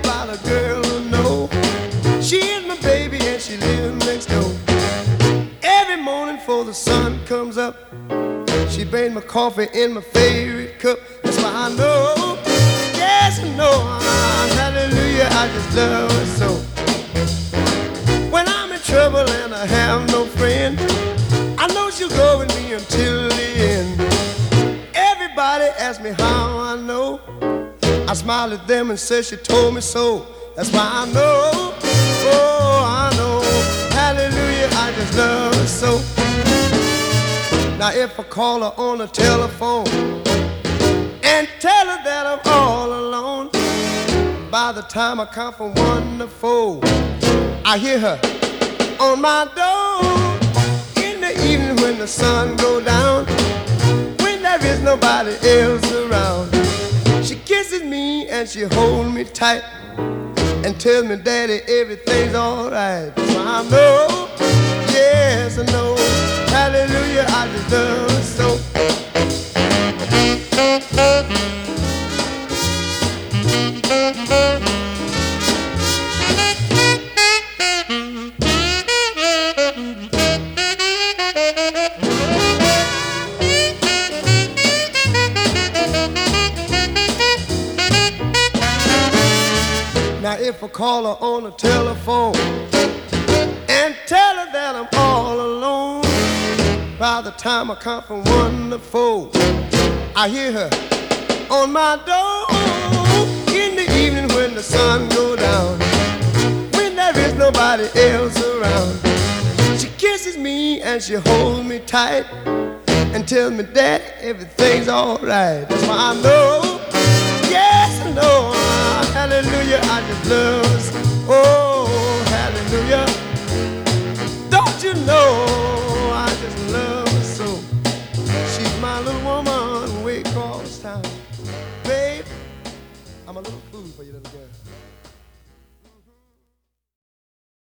about a girl who know she is my baby and she lives next door. Every morning before the sun comes up, she brings my coffee in my favorite cup. That's why I know, yes I know, hallelujah, I just love her so. When I'm in trouble and I have no friend, I know she'll go with me until the end. Everybody asks me how I know. I smile at them and say she told me so. That's why I know, oh I know, hallelujah, I just love her so. Now if I call her on the telephone and tell her that I'm all alone, by the time I count from 1 to 4, I hear her on my door. In the evening when the sun goes down, when there is nobody else around, she kisses me and she holds me tight and tells me, Daddy, everything's alright. So I know, yes I know, hallelujah, I just love her so. Now if I call her on the telephone and tell her that I'm all alone, by the time I count from 1 to 4, I hear her on my door. In the evening when the sun goes down, when there is nobody else around, she kisses me and she holds me tight and tells me that everything's alright. That's why I know, yes I know, hallelujah, I just love her. Oh, hallelujah. Don't you know, I just love her so. She's my little woman way across town. Babe, I'm a little fool for you, little girl.